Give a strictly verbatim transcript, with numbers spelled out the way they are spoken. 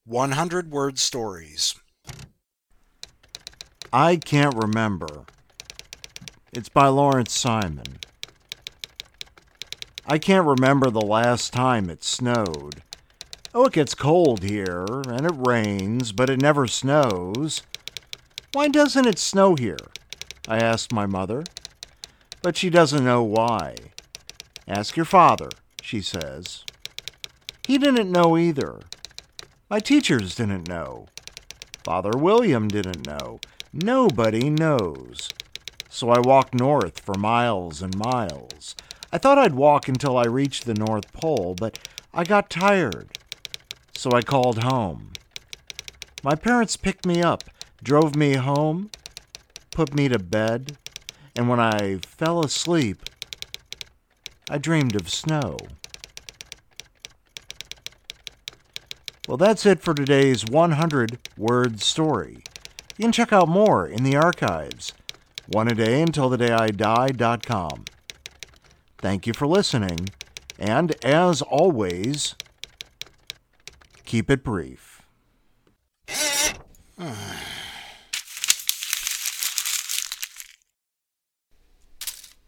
one hundred word stories. I Can't Remember. It's by Lawrence Simon. I can't remember the last time it snowed. Oh, it gets cold here, and it rains, but it never snows. Why doesn't it snow here? I asked my mother. But she doesn't know why. Ask your father, she says. He didn't know either. My teachers didn't know. Father William didn't know. Nobody knows. So I walked north for miles and miles. I thought I'd walk until I reached the North Pole, but I got tired. So I called home. My parents picked me up, drove me home, put me to bed, and when I fell asleep, I dreamed of snow. Well, that's it for today's one hundred word story. You can check out more in the archives. One a day until the day I die dot com. Thank you for listening, and as always, keep it brief.